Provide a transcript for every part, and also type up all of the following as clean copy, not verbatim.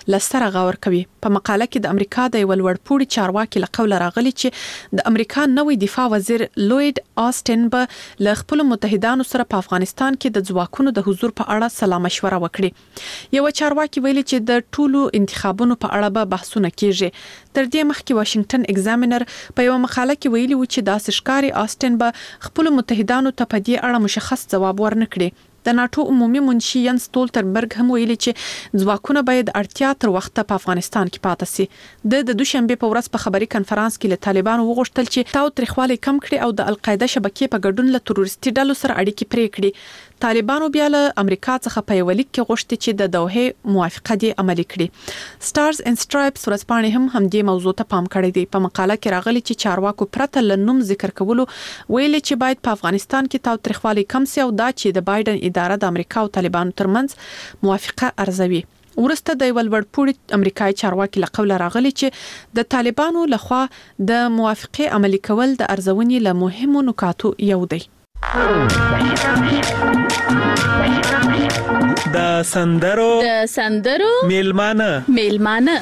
لسره غور کوي. په مقاله کې د امریکا د یو لوړپوړي چارواکي له قوله راغلي چې د امریکا نوې دفاع وزیر لوید آستن به له خپل متحدانو سره په افغانستان کې د ځواکونو د حضور په اړه سلا مشوره وکړي. یو چارواکي ویلي چې د ټولو انتخابونو په اړه به بحثونه کیږي. تر دې مخکې واشنگټن ایگزامینر په یو مقاله کې ویلي و چې د ښکاری آستن به خپل متحدانو ته په دې اړه مشخص ځواب ورنکړي. د ناتو عمومي منشي ینس ستولتنبرګ هم ویلي چې ځواکونه باید اړتیا تر وخته په افغانستان کې پاتې سي. د دوشنبه په ورځ په خبري کنفرانس کې له طالبانو وغوښتل چې تاوتریخوالی کم کړي او د القاعده شبکې په ګډون له تروریستي ډلو سره اړیکې پرې کړي. طالبانو بیا له امریکا څخه په یو لیک کې غوښتي چې د دوحه موافقه دي عملي کړي. سټارز اینڈ سټرایپس ورځپاڼې هم همدې موضوع ته پام کړی دی. په مقاله کې راغلي چې چارواکو پرته له نوم ذکر کولو ویلي چې باید په افغانستان کې تاوتریخوالی کم سي او دا چې د بایدن اداره د امریکا او طالبانو ترمنځ موافقه ارزوي. ورسته د یو لوړپوړي امریکایي چارواکي له قوله راغلي چې د طالبانو لخوا د موافقه عملي کول د ارزونې له مهمو نکاتو یو دی. د سندرو میلمانه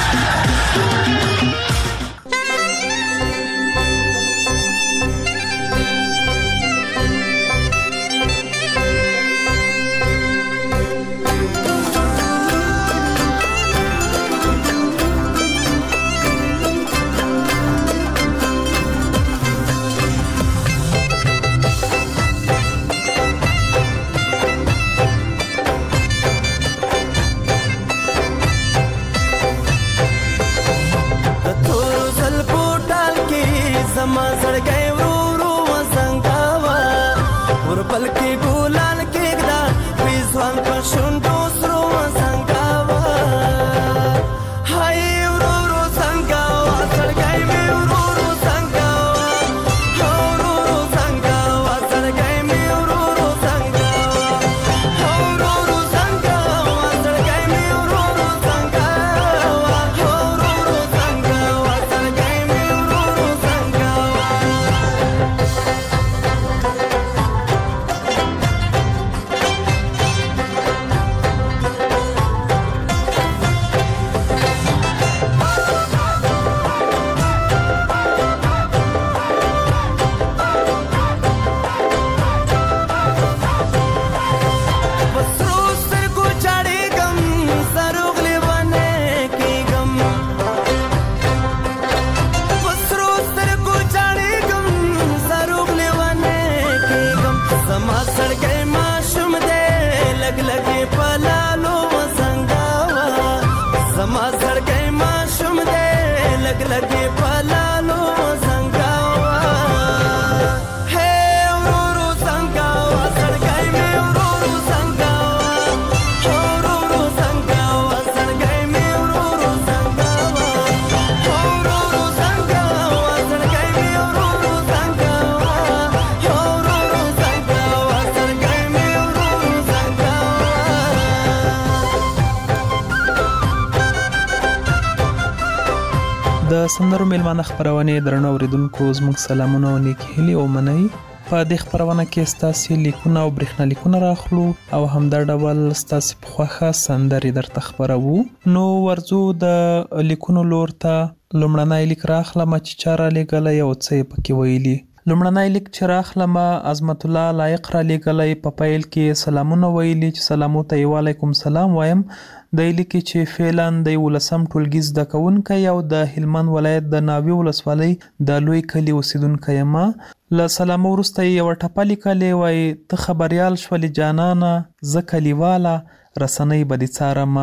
د سندرو میلمانه خبرونه درنو اوریدونکو زموږ سلامونه او نیک هیلې او منئ. په دې خبرونه کې ستاسو لیکونه او برېښنا لیکونه راخلو او همدا ډول ستاسو په خوښه سندري درته خبرو. نو ورځو د لیکونو لور ته لومړنی لیک راخلم چې چاره لګلې او څه پکې ویلي. لومړنی لیک چې راخلم عظمت الله لایق را لګلې په پیل کې سلامونه ویلي چې سلام او علیکم سلام وایم. د لیکي چې فعلاً د 11م ټولګي زده کوونکی او د هلمند ولایت د ناوې ولسوالۍ د لوی کلي اوسیدونکی یم. له سلام وروسته یو ټپه لیکلې وای ته خبريال شولې جانانه زه کلیواله رسنۍ به دې څارم.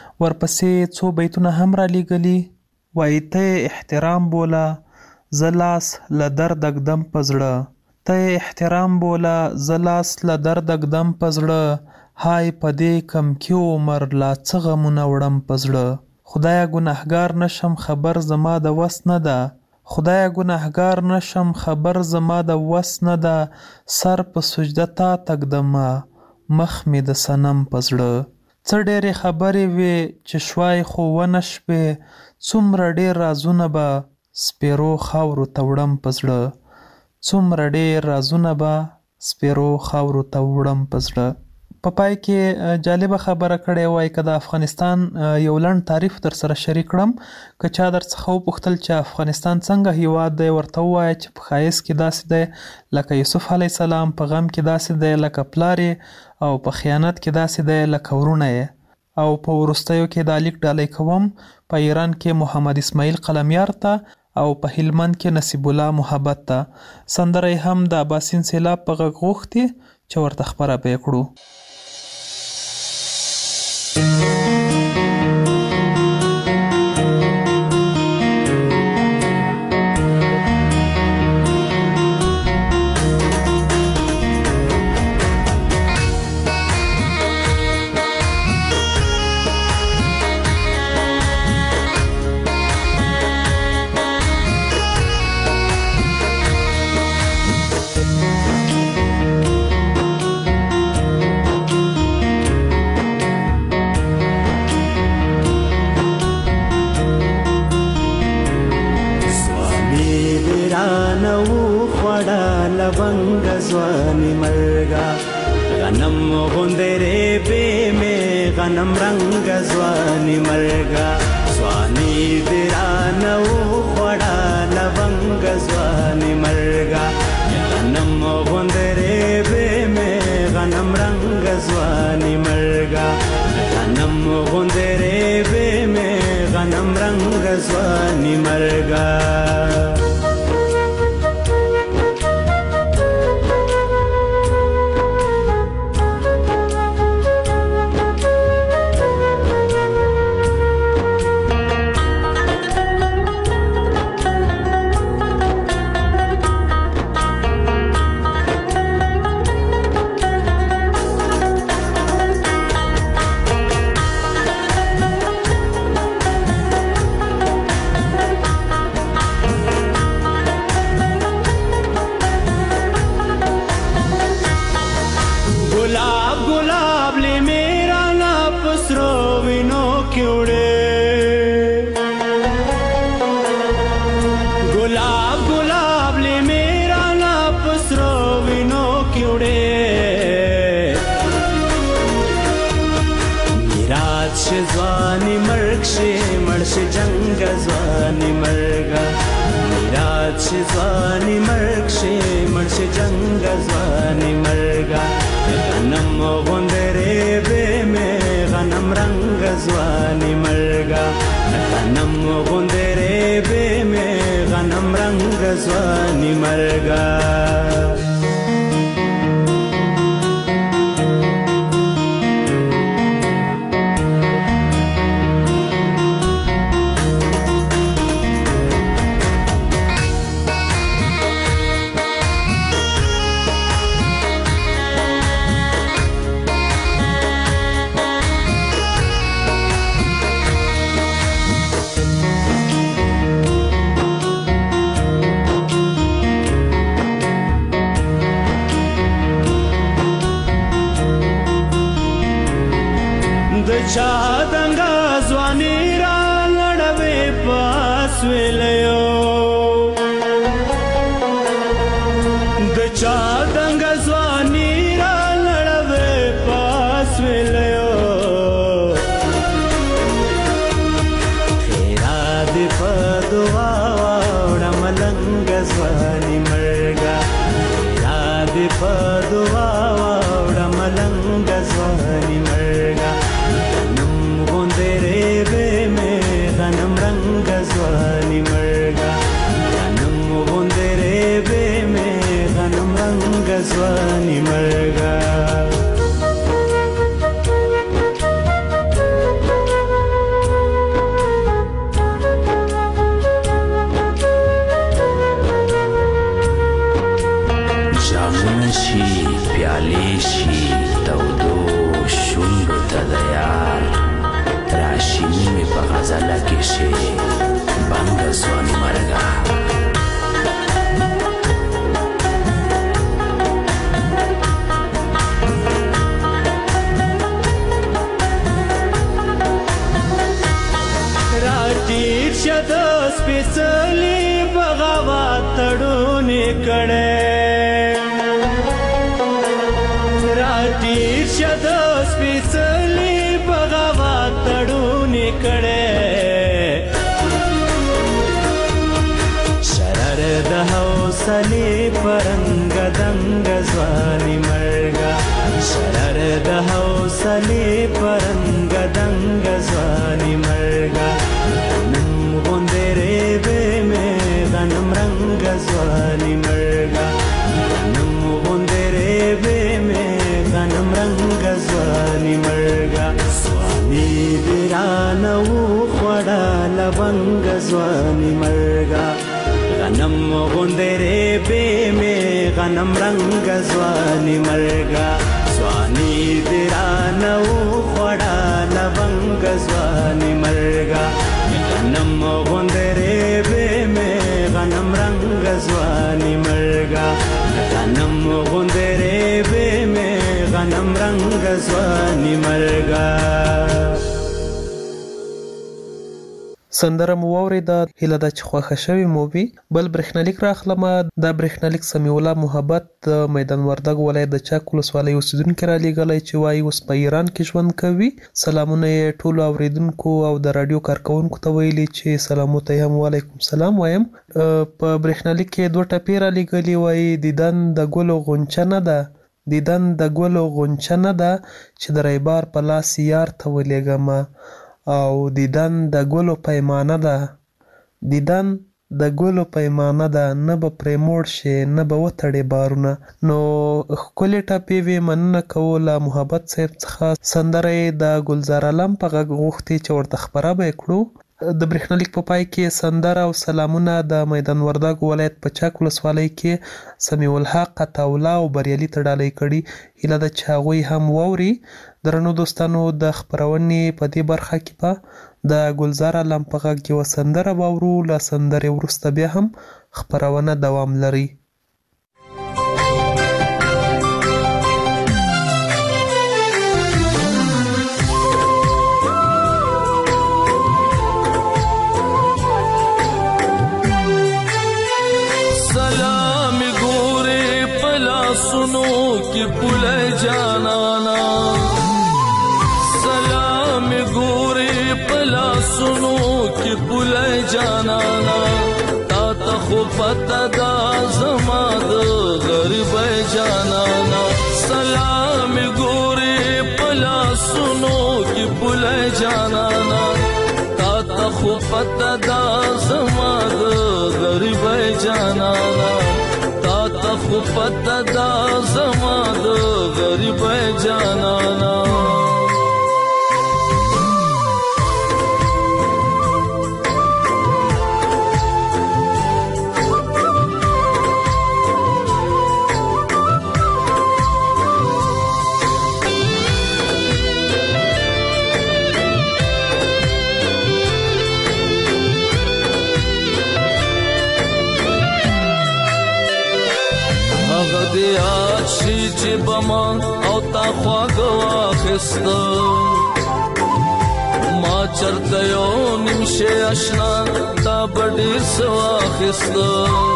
ورپسې څو بیتونه هم را لیږلي وای ته احترام بوله زه لاس له درد اږدم په زړه ته احترام بوله زه لاس له درد اږدم په زړه های پدې کم کې عمر لا څه غمونه وړم په زړه خدایا ګناهګار نشم خبر زما د وس نه ده خدایا ګناهګار نشم خبر زما د وس نه ده سر په سجده تا تږدم مخ مې د صنم په زړه څه ډېرې خبرې وې چې شوای خو ونه شوې څومره ډېر رازونه به سپیرو خاورو ته وړم په زړه څومره ډېر رازونه به سپیرو خاورو ته وړم په زړه. په پای کې جالبه خبره کړې وای که د افغانستان یو لنډ تعریف در سره شریک کړم که چا در څخه وپوښتل چې افغانستان څنګه هیواد دی ورته ووایه چې په ښایست کې داسې دی لکه یوسف علیه السلام، په غم کې داسې دی لکه پلار او په خیانت کې داسې دی لکه ورونه او په وروستیو کې دا لیک ډالۍ کوم په ایران کې محمد اسماعیل قلمیار ته او په هلمند کې نصیب الله محبت ته. سندره هم د اباسین سیلاب په غږ غوښتي چې ورته خپره به یې کړو. Shut up. حوصله پرنګ دنګ ځواني مرګا شرر د حوصله پرنګ دنګ ځواني مرګا نن غوندره به مې غنم رنګ ځواني مرګا نن غوندره به مې غنم رنګ ځواني مرګا سواني درانه وړه لونګ ځواني مرګا غنم غوندره به مې غنم رنګ ځواني مرګا سواني درانه وړه لونګ ځواني مرګا غنم غوندره به مې غنم رنګ ځواني مرګا غنم غوندره به مې غنم رنګ ځواني مرګا. سندره مو واورېده، هیله ده چې خوښه شوې مو وي. بل برېښنالیک راخلمه. دا برېښنالیک سمیع الله محبت د میدان وردګ ولایت د چک ولسوالۍ اوسېدونکي رالیږلی چې وایي اوس په ایران کې ژوند کوي. سلامونه یې ټولو اورېدونکو او د راډیو کارکوونکو ته ویلي چې سلامو ته یې هم وعلیکم سلام وایم. په برېښنالیک کې دوه ټپې رالیږلي، وایي دیدن د ګلو غونچه نه ده، دیدن د ګلو غونچه نه ده چې د ریبار په لاس یار ته ولېږمه، او دیدن د ګلو پیمانه ده، دیدن د ګلو پیمانه ده، نه به پرې موړ شي نه به وتړې بارونه. نو ښکلې ټپې وې، مننه کوو له محبت صاحب څخه. سندره یې د ګلزار علم په غږ غوښتې چې ورته خپره به یې کړو. د برېښنالیک په پای کې سندره او سلامونه د میدان وردګ ولایت په چک ولسوالۍ کې سمیع الحق عطاالله او بریالي ته ډالۍ کړي. هیله ده چې هغوی هم واوري. درنو دوستانو، د خپرونې په دې برخه کې به د ګلزار علم په غږ یوه سندره واورو. له سندرې وروسته بیا هم خپرونه دوام لري. की पुले जानाना सलाम गोरे पला सुनो की पुले जानाना ता तखो पता दा जमाद गरीब जानाना सलाम गोरे पला सुनो की पुले जानाना ता तखो पता दा जमाद गरीब जानाना خو پتا دا زما د غریب جانانا دیاد شي چې بما او تا خواږه واخسته ما چرته یو نیمشه اشنا تا بډې سواخسته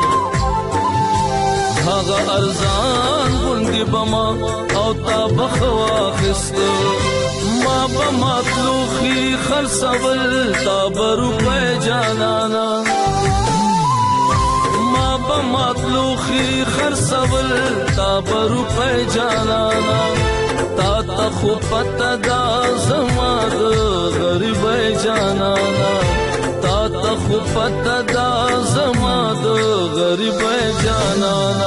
هغه ارزان غوندې بما او تا بخواخسته ما بما تلوخي خرڅول تا بروپه جانانا مطلوخي خرڅول تا بروپه جانانا تا تخو پتا دا زما د غریب جانانا تا تخو پتا دا زما د غریب جانانا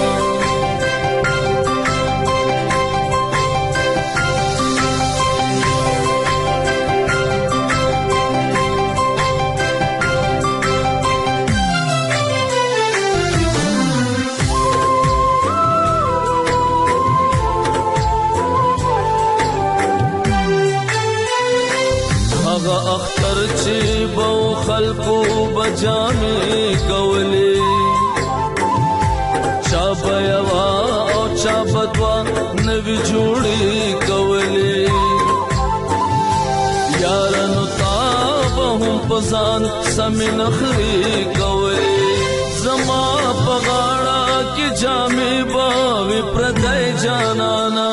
اختر چې بو خلقو بجامې کولې چا بيوا او چا بدوا نوي جوړې کولې یارانو تاب هم پزان سمین خري کولې زما پغاړه کې جامې باوي پردای جانانا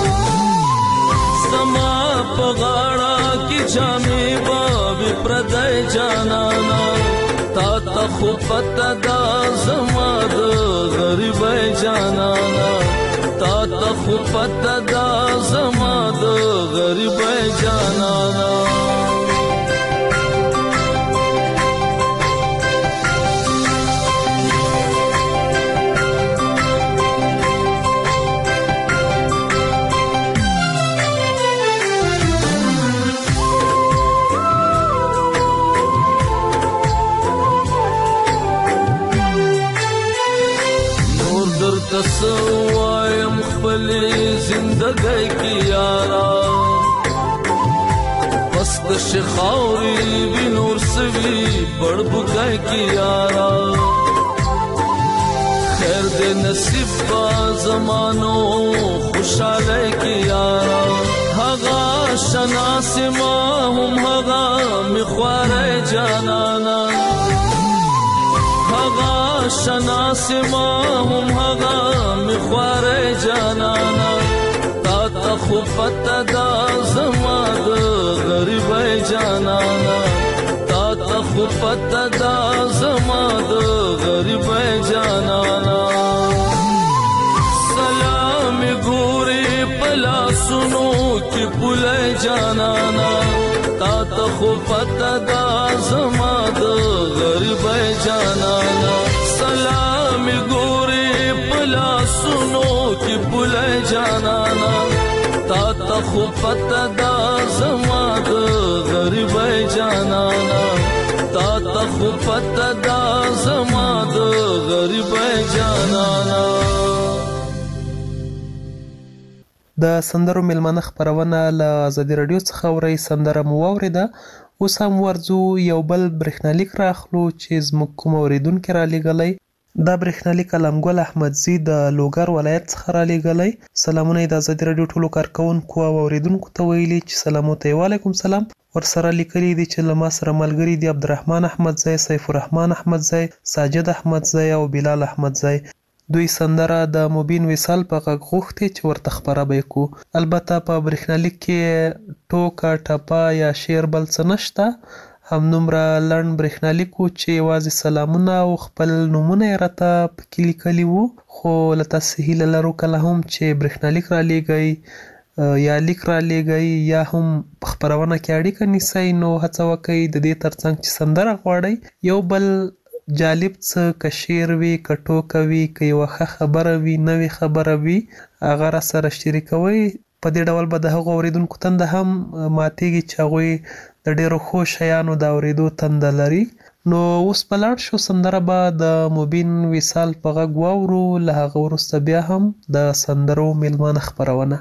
زما پغاړه کې جامې باوي پردای جانانا تا تخو پتا دا زما د غریب جانانا تا ته خو پته دا زما د غریب جانانا تسوایم خپلی زندگی کی یارا بس کش خاوری بی نور سوی بڑ بگئی کی یارا خیر دے نصیب با زمانو خوشحالی کی یارا هغا شناس ما هم هغا مخوار جانانا هغا شناس ما هم هغا مخوار جانانا تا تا خو پته دا زما د غریب جانانا تا تا خو پته دا زما د غریب جانانا سلام ګوري پلا سنو کی پوله جانانا تا تا خو پته دا زما د غریب جانانا سلام ګوري پلا سنو کی پوله جانانا تا تا خو پته دا زما د غریب جانانا تا تا خو پته دا زما د غریب جانانا د سندرو میلمانه خپرونه له آزادي رادیو څخه اورئ سندره مو واورېده. اوس هم ورځو یو بل برېښنالیک راخلو چې زموږ کوم اورېدونکي رالیږلی. دا برېښنالیک علمګل احمدزي د لوګر ولایت څخه رالیږلی. سلامونه یې د آزادي رادیو ټولو کارکوونکو او اورېدونکو ته ویلي چې سلامو ته یې وعلیکم سلام. ورسره لیکلي دي چې له ما سره ملګري دي عبدالرحمن احمدزی، سیف الرحمن احمدزی، ساجد احمدزی او بلال احمدزی. دوی سندره د مبین وصال په غږ غوښتې چې ورته خپره به یې کړو. البته په برېښنالیک کې ټوکه ټپه یا شعر بل څه نشته، همدومره لنډ برېښنالیک و چې یوازې سلامونه او خپل نومونه یې راته پکې لیکلي وو. خو له تاسې هیله لرو کله هم چې برېښنالیک رالیږئ یا لیک رالیږئ یا هم په خپرونه کې اړیکه نیسئ، نو هڅه وکئ د دې ترڅنګ چې سندره غواړئ یو بل جالب څه که شعر وي، که ټوکه وي، که یوه ښه خبره وي، نوې خبره وي، هغه راسره شریکوئ. په دې ډول به د هغو اورېدونکو تنده هم ماتېږي چې هغوی د ډېرو ښو شیانو د اورېدو تنده لري. نو اوس به لاړ شو، سندره به د مبین وصال په غږ واورو. له هغه وروسته بیا هم د سندرو میلمانه خپرونه.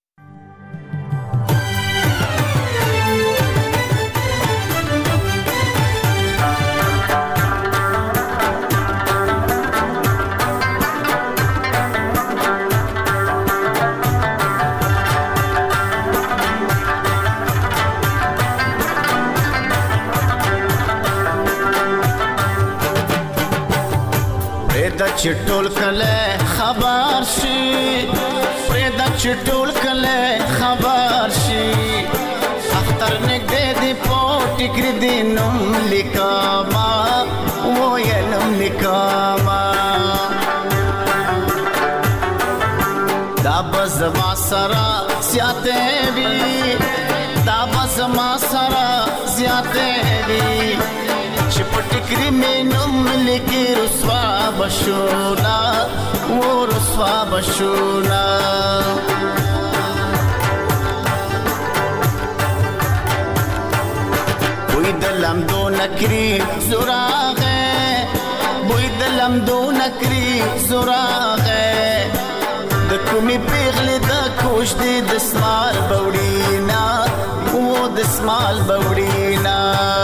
چټول کله خبر شي پرېدا چټول کله خبر شي اختر نګدې دی پټګر دینم لیکما وینم لیکما دا بز ما سرا سیاته وی دا بز ما سرا سیاته وی چپټګری مینم لیکي رسوا بشونا و رسوا بشونا بوی دلم دو نکری زراغه بوی دلم دو نکری زراغه د کومي پیغله د کوش دې د سمال بوډینا و د سمال بوډینا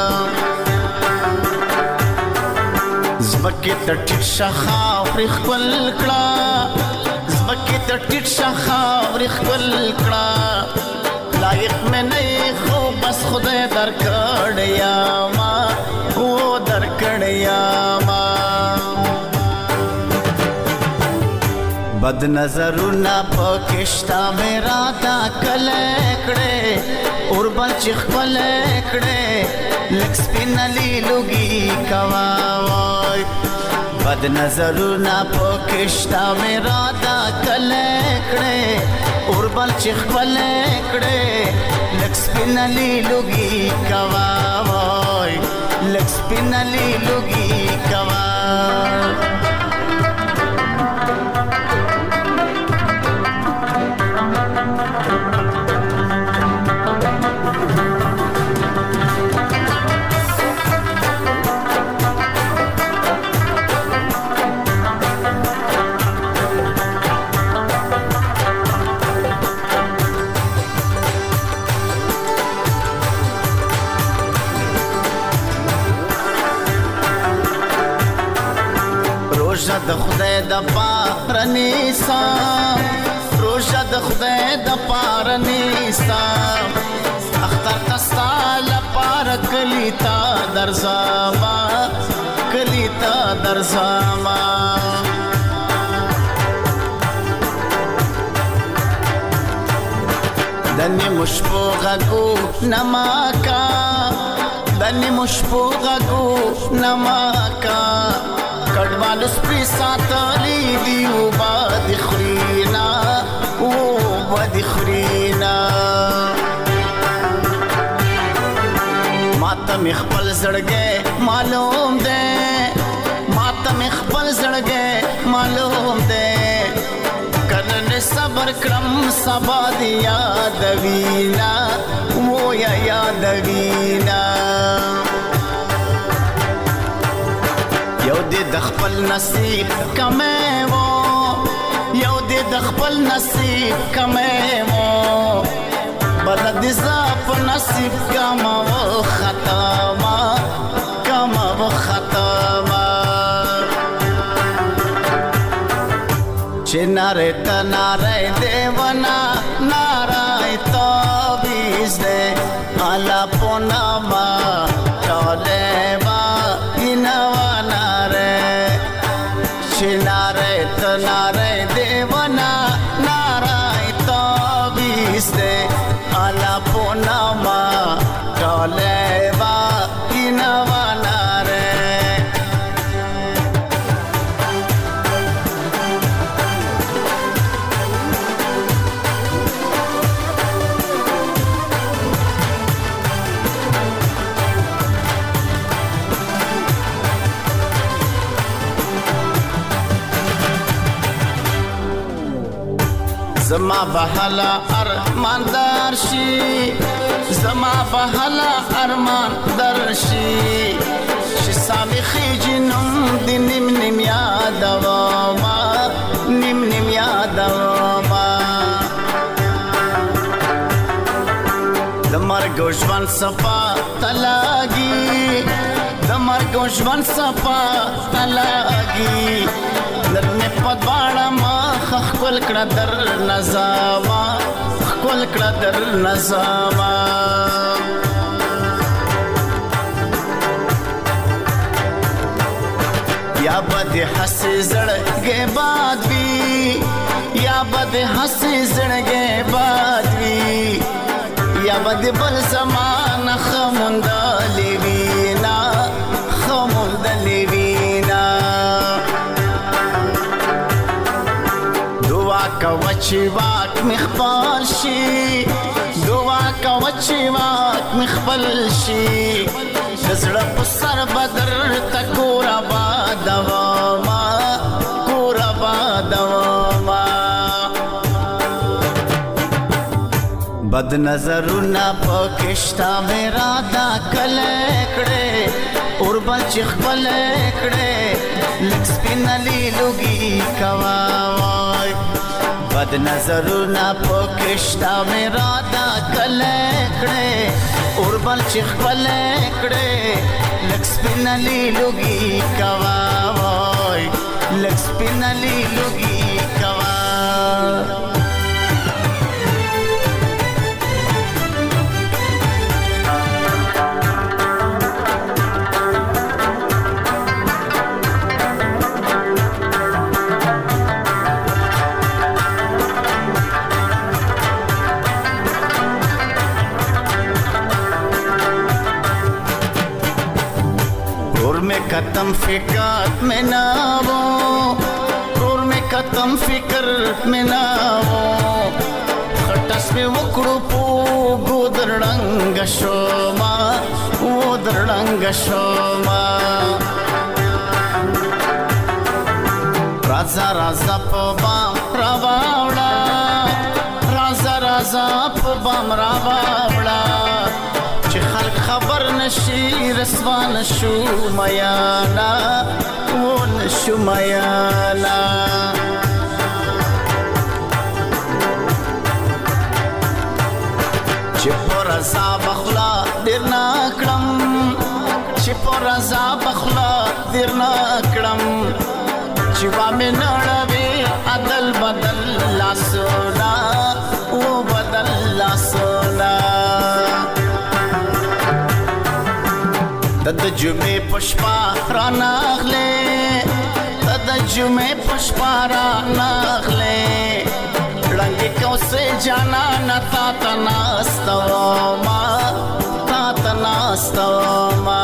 زبکه تټ شخا فرخ کل کړه زبکه تټ شخا فرخ کل کړه لایق مې نه خو بس خدای درکړیا ما او درکړیا ما بد نظرونه پکشتا میرا تا کله کړه اور بل چخ کله کړه لکس پینلی لوګي کوا وای بد نظرونه پکشتا میرا دا کلکړې اور بل چې خپل کړې لکس پینلی لوګي کوا وای لکس پینلی لوګي کوا روژه د خدای د پاره نیسا روژه د خدای د پاره نیسا اختر تستا لپاره کلیتا درځما کلیتا درځما دني مشپو غو نماکا دني مشپو غو نماکا کډوالو سپي ساتلی دی او باد خرینا او باد خرینا ماته مخبل زړګې معلوم ده ماته مخبل زړګې معلوم ده کرن صبر کرم سبا دی یاد وینا او یا یاد وینا یو دې د خپل نصیب کمه وو یو دې د خپل نصیب کمه وو بد دې زاپ نصیب کما و ختما کما و ختما چې ناره ته ناره دیوانا ناره تو بیز دې الا پونما ټوله با اینوا ناره تناره دیوانا ناره تو بیسته علا پونما ٹولے با اینوا ناره زما بحلا ارمان درشي زما بحلا ارمان درشي چې سامخي جنم د نیم نیم یاد وما نیم نیم یاد وما د مرګ ژوند صفا تلاګي د مرګ ژوند صفا تلاګي نرمه پدواړه ما خپل کړه در نظاما خپل کړه در نظاما یا بد حسې زړګې باد وی یا بد حسې زړګې باد وی یا بد بل زمانه خموندلې وینا خموندلې وینا کوچی واک مخبل شي دعا کوچی واک مخبل شي زړه په سر بدر تکور آباد وما کور آباد وما بد نظرونه پکشتا میرا دا کلکړې اور بل چې خپل کړې لکس پینلی لوګي کوا وای بد نظرونه پکشتا میرا دا کلکړې اور بل چې خپل کړې لکس پینلی لوګي کوا وای لکس پینلی لوګي کوا में खत्म फिकर में ना वो, रोर में खत्म फिकर में ना वो, खटस में वकड़ू पू गोदरडंग शोमा, वो दरडंग शोमा। राजा राजा पबाम रावावड़ा, राजा राजा पबाम रावावड़ा, خلق خبر نشي رسوا نشو ميانا ونشو ميانا چه پر عذاب اخلا دیر ناکڑم، چه پر عذاب اخلا دیر ناکڑم، چه وامی نڑوی عدل بدل لاسونا و بدل لاسونا. د جمعې پشپا را ناخلې، د جمعې پشپا را ناخلې، رنګ کوسه جانا نتا تناستوما، تا تناستوما.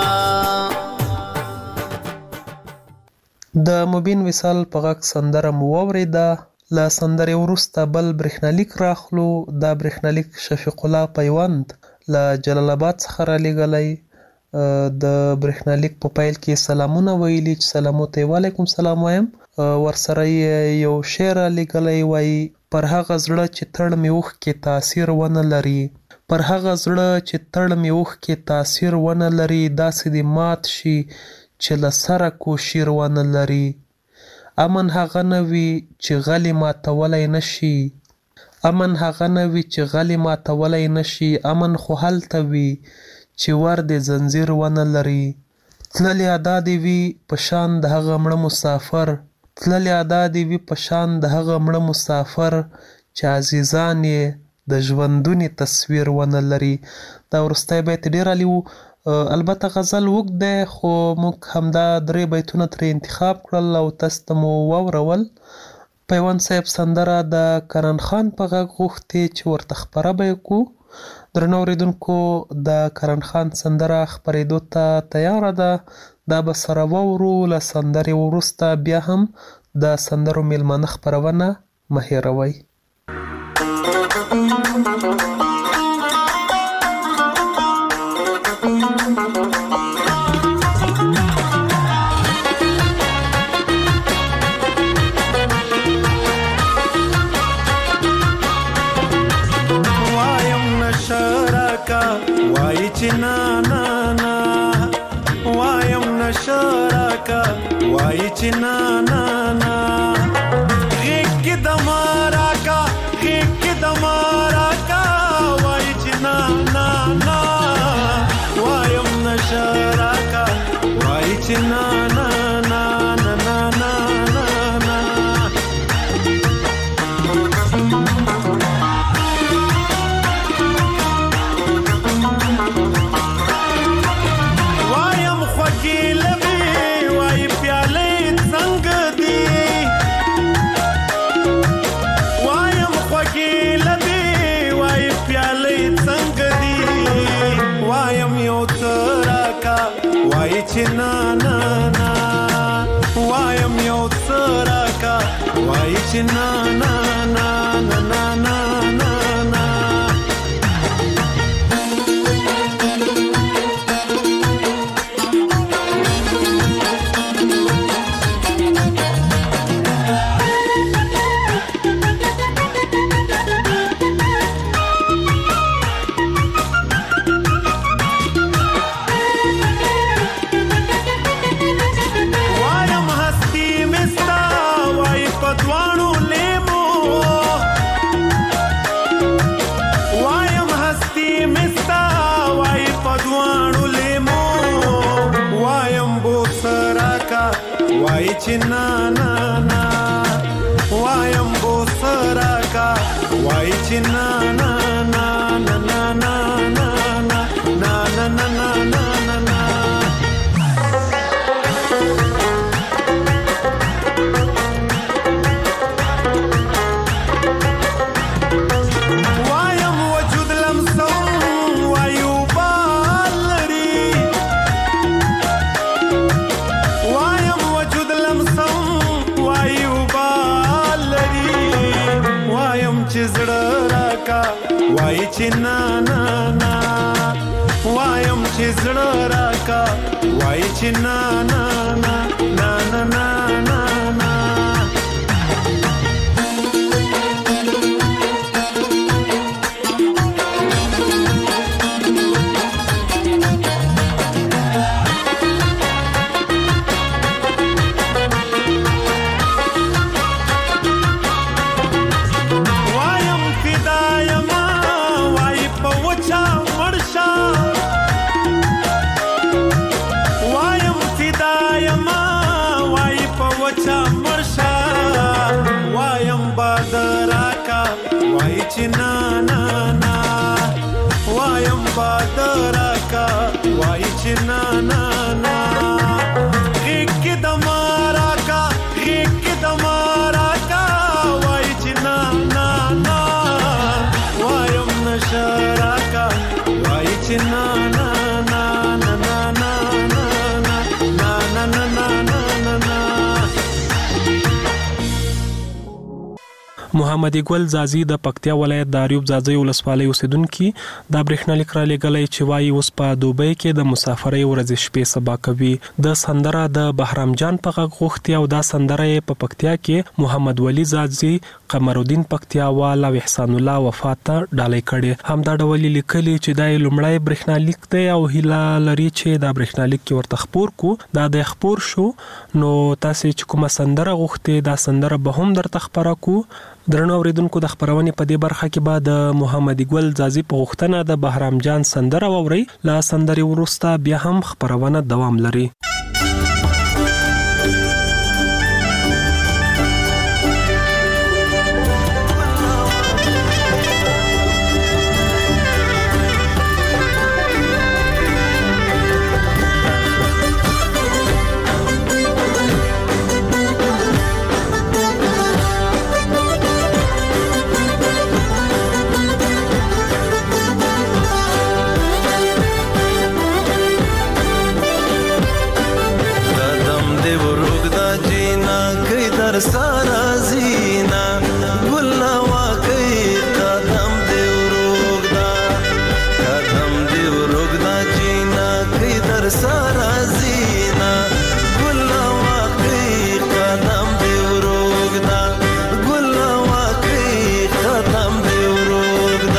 د مبین وصال په غږ سندره مو واورېده. له سندرې وروسته بل برېښنالیک راخلو. دا برېښنالیک شفیق الله پیوند له جلال آباد څخه رالیږلی. د برېښنالیک په پیل کې سلامونه ویلي چې سلامو ته وعلیکم سلام وایم. ورسره یو شعر لیکلی وایي پر هغه زړه چې تړ مې اوښکې تاثیر ونه لري، پر هغه زړه چې تړ مې اوښکې تاثیر ونه لري، داسې دې مات شي چې له سره کوشیر ونه لري. امن هغه نه وي چې غلي ماتولی نشي، امن هغه نه وي چې غلي ماتولی نشي، امن خو هلته وي چې ور د زنځیر ونه لري. تللې ادا دې وي په شان د هغه مړه مسافر، تللې ادا دې وي په شان د هغه مړه مسافر چې عزیزان یې د ژوندونې تصویر ونه لري. دا وروستی بیت ډېر عالي و. البته غزل اوږد دی خو موږ همدا 3 بیتونه ترې انتخاب کړل او تاسو ته مو واورول. پیوند صاحب سندره د کرن خان په غږ غوښتې چې ورته خپره به یې کړو. درنو اوریدونکو د کرن خان سندره خپرېدو ته تیاره ده. دا به سره واورو. له سندرې وروسته بیا هم د سندرو میلمانه خپرونه مه هېروئ. وای چې نا نا نا وایم نشراکا، وای چې نا نا نا غیږ کې د ماراکا، غیږ کې د ماراکا، وای چې نا نا نا وایم نشراکا، وای چې نا نا نا نا نا نا نا چې نا نا نا وایم یو څه راکا، وای چې نا نا نا نا نا نا نا نا چې نا نا نا وایم بوسرا کا، وای چې نا نا نا نا نا نا نا نا نا نا نا نا نا وایم وجود لمسم وایو بالری، وای چې نا نا نا وایم چې زړه راکا وای چې نا نا نا نا نا نا نا نا na na na waayam badaraka waay china na na ek damaraka waay china na na waayam nasharaka waay china na na na na na na na na na na محمد ګل زازي د پکتیا ولایت د اریوب زازي ولسوالۍ اوسیدونکو د برېښنالیک را لګلې چې وايي اوس په دوبۍ کې د مسافرۍ ورځ شپې سبا کوي د سندره د بهرام جان په غوښتي او د سندره په پکتیا کې محمد ولی زازي قمر الدین پکتیاوال او احسان الله وفات ډالۍ کړي هم دا ډول لیکلي چې د لومړی برېښنالیک دی او هیله لري چې د برېښنالیک کې ورته خبر کو د خبر شو نو تاسو چې کومه سندره غوښتي دا سندره به هم درته خبره کو درنو اوریدونکو د خبرونې په دې برخه کې بعد محمد ګل زازي په غوښتنه د بهرام جان سندره ووري لا سندري ورسته بیا هم خبرونه دوام لري सारा जीना गुल्ला वाकई कदम देव रोगदा जीना किधर सारा जीना गुल्ला वाकई कदम देव रोगदा गुल्ला वाकई कदम देव रोगदा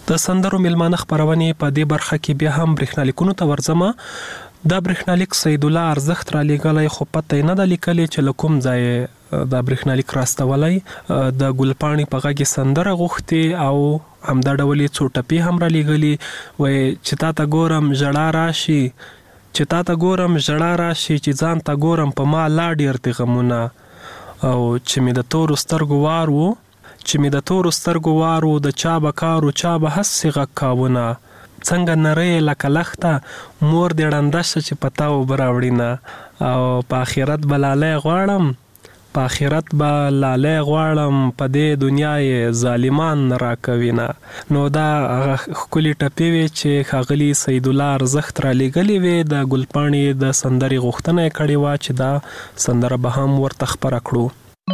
د سندرو میلمانه خبرونه په دې برخه کې بیا هم برېښنالیکونو ته ورځم. دا برېښنالیک سید الله ارزښت را لېږلی، خو پته نه ده لیکلې چې له کوم ځای دا برېښنالیک راستولی. د ګلپاڼې په غږ سندره غوښتې او همدا ډول یې څو ټپې هم را لېږلي. وایي چې تا ته ګورم ژړا راشي، چې تا ته ګورم ژړا راشي، چې ځان ته ګورم په ما لا ډېر دي غمونه، او چې مې د تورو سترګو وار و، چې مې د تورو سترګو وار و، د چا به کار و چا به هسې غږ کاونه، څنګه نری لکه لخته مور دې ړنده شه چې په تا اوبه راوړینه، او په آخرت به لالی غواړم، په آخرت به لالی غواړم، په دې دنیا یې ظالمان نه راکوینه. نو دا ښکلې ټپې وې چې ښاغلي سید الله ارزښت را لېږلې وې. د ګلپاڼې د سندرې غوښتنه یې کړې وه چې دا سندره به هم ورته خپره کړو.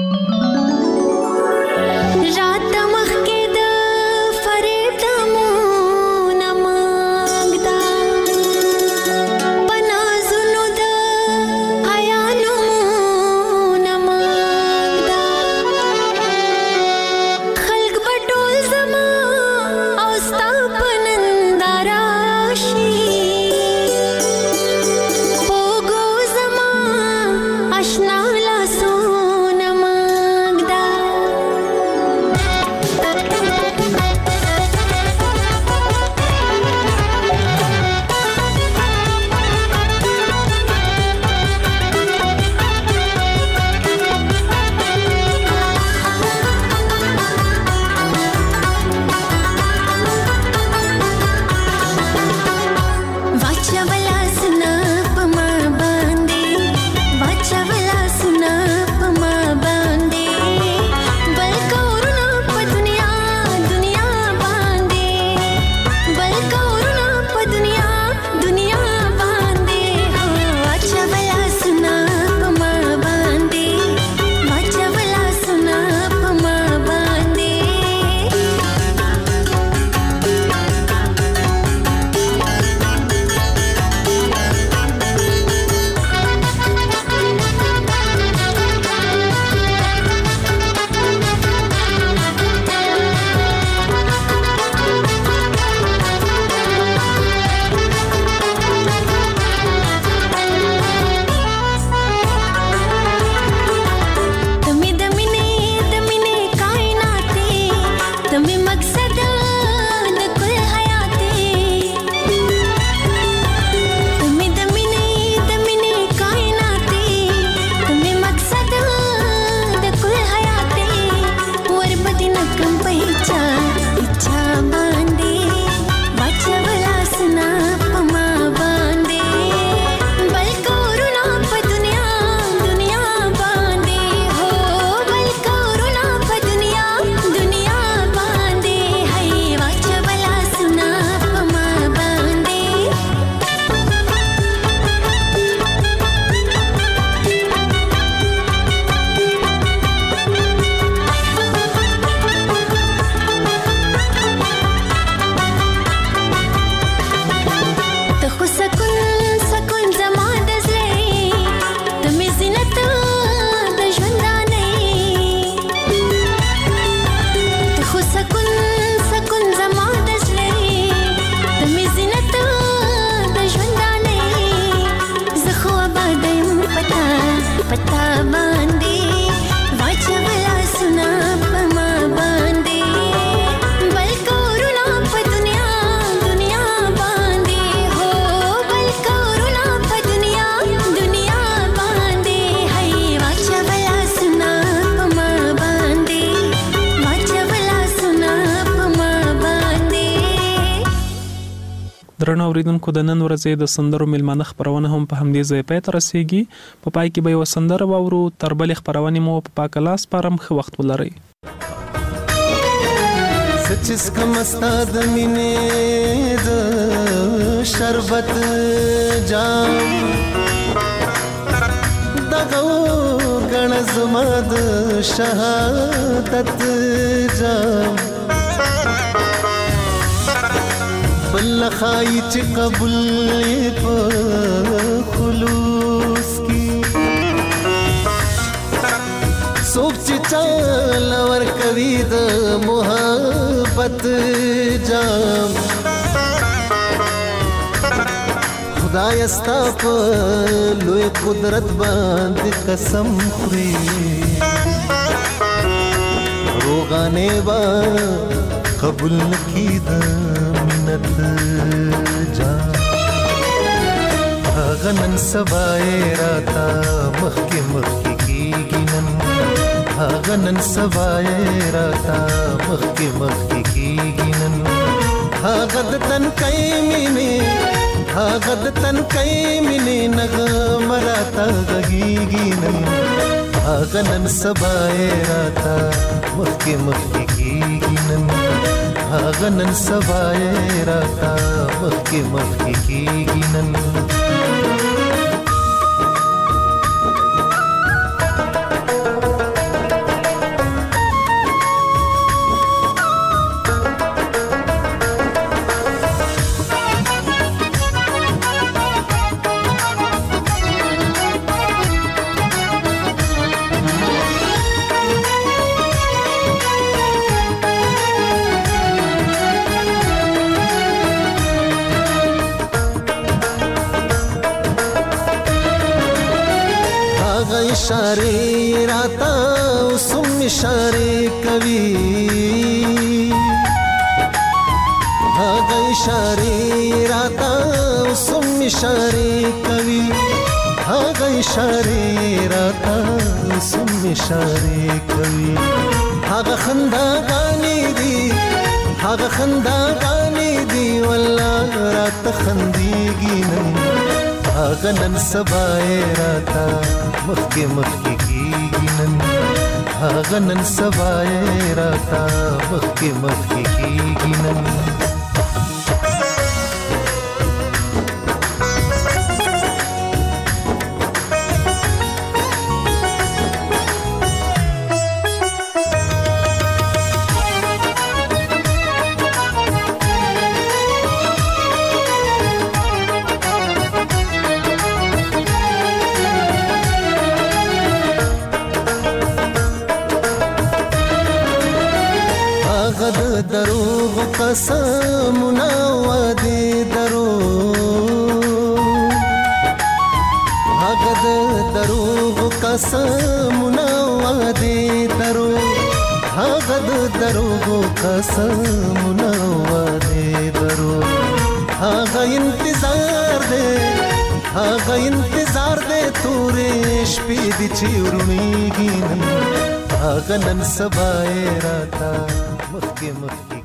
درنو اوریدونکو، د نن ورځې د سندرو میلمانه خبرونه هم په همدې ځای پای ته رسیږي. په پای کې به یو سندره واورو. تر بلې خبرونه مو په پاک لاس پرم ښه وخت ولرئ. سچس کم استاد مینه د شربت جام دغه غن زما د شهادت جام بل خای چې قبول په خلوص کی څوک چې چال ورکوي د محبت جام خدای ستا په لوی قدرت باندې قسم خوري روغانې با قبول نکي د منت جام هغه نن سبا راته مخکې مخکې کېږي نن هغه نن سبا راته مخکې مخکې کېږي نن هغه د تنکۍ مینې هغه د تنکۍ مینې نغمه راته غږېږي نن هغه نن سبا راته مخکې مخکې کېږي نن هغه نن سبا راته مخکې مخکې کېږي نن اشاره راتا وسم اشاره کوي هغه اشاره راتا وسم اشاره کوي هغه اشاره راتا وسم اشاره کوي هغه خنداګانې دي هغه خنداګانې دي والله راته خندېږي نن هغه نن سبا راته مخکې مخکې کېږي نن هغه نن سبا راته مخکې مخکې کېږي نن دروغ قسمونه وعدې دروغ هغه د دروغ قسمونه وعدې دروغ هغه د دروغ قسمونه وعدې دروغ هغه انتظار دی هغه انتظار دی تورې شپې دي چې ورڼېږي نن هغه نن سبا راته مخکې مخکې